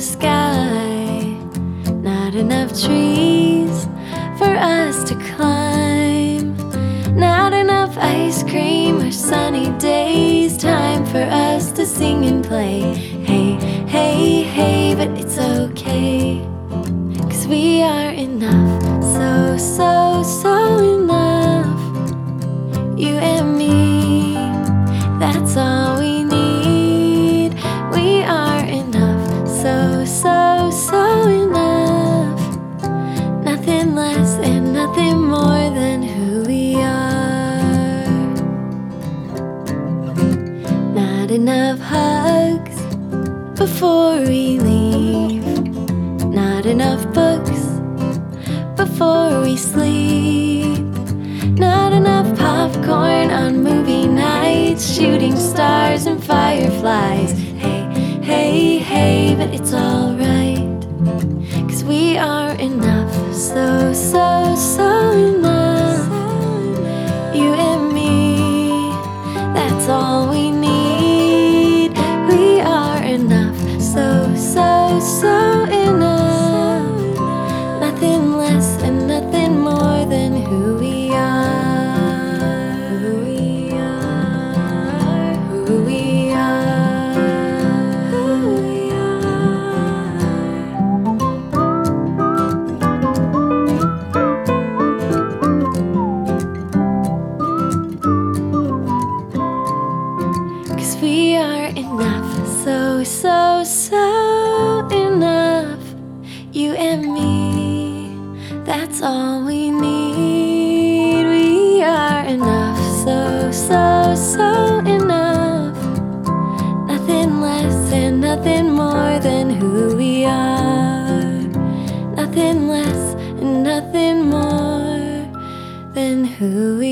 sky, not enough trees for us to climb, not enough ice cream or sunny days, time for us to sing and play. Hey, hey, hey, but it's okay, 'cause we are enough, so, so, so enough. You and me, that's all we need. We are enough, so, so, so enough. Nothing less and nothing more than who we are. Not enough hugs before we leave, not enough books before we sleep, not enough popcorn on movie nights, shooting stars and fireflies. Hey, hey, hey, but it's alright, 'cause we are enough, so, so, so enough. You and me, that's all we need. We are enough, so, so, so enough. Nothing less and nothing more than who we are. Who we are. Who we are. Who we are. 'Cause we are enough, so, so, so enough. You and me, that's all we need. We are enough, so, so, so enough. Nothing less and nothing more than who we are. Nothing less and nothing more than who we are.